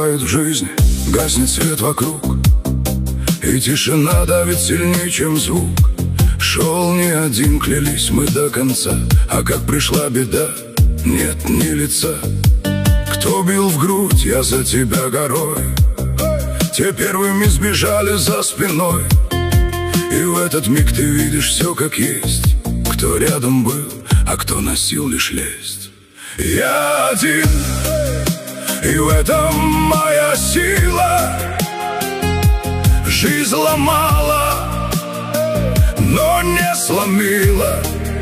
Бывает в жизни, гаснет свет вокруг, и тишина давит сильнее, чем звук. Шел не один, клялись мы до конца, а как пришла беда, нет ни лица. Кто бил в грудь, я за тебя горой, те первыми сбежали за спиной. И в этот миг ты видишь все как есть, кто рядом был, а кто носил лишь лесть. Я один, и в этом моя сила. Жизнь ломала, но не сломила.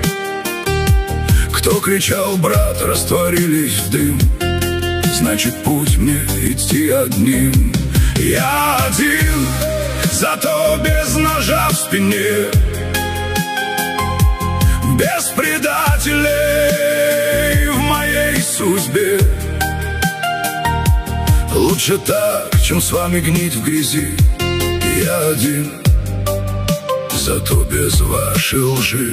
Кто кричал: брат, растворились в дым, значит, путь мне идти одним. Я один, зато без ножа в спине, без предателей в моей судьбе. Лучше так, чем с вами гнить в грязи. Я один, зато без вашей лжи.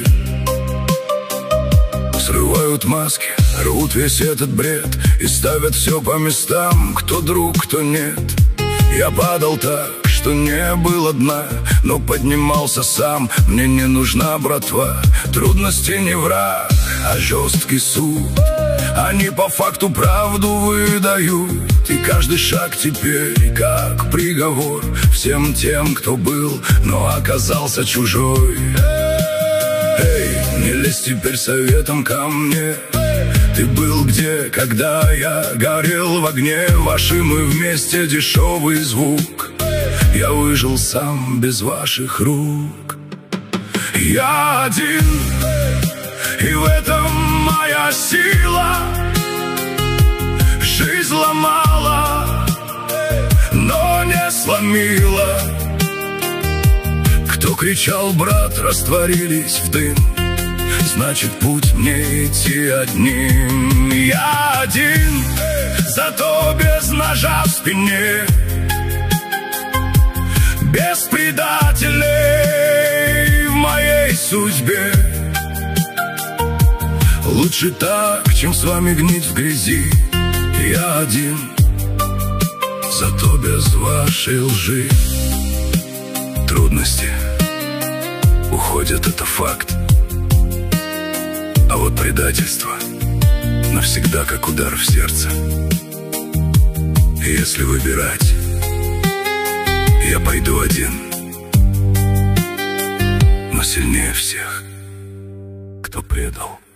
Срывают маски, рвут весь этот бред и ставят все по местам, кто друг, кто нет. Я падал так, что не было дна, но поднимался сам. Мне не нужна братва, трудности не враг, а жесткий суд. Они по факту правду выдают, и каждый шаг теперь как приговор всем тем, кто был, но оказался чужой. Эй, не лезь теперь советом ко мне. Ты был где, когда я горел в огне вашим, и вместе дешевый звук. Я выжил сам без ваших рук. Я один, и в этом моя сила. Жизнь ломала, но не сломила. Кто кричал: брат, растворились в дым, значит, путь мне идти одним. Я один, зато без ножа в спине, без предателей в моей судьбе. Лучше так, чем с вами гнить в грязи. Я один, зато без вашей лжи. Трудности уходят, это факт, а вот предательство навсегда, как удар в сердце. И если выбирать, я пойду один, но сильнее всех, кто предал.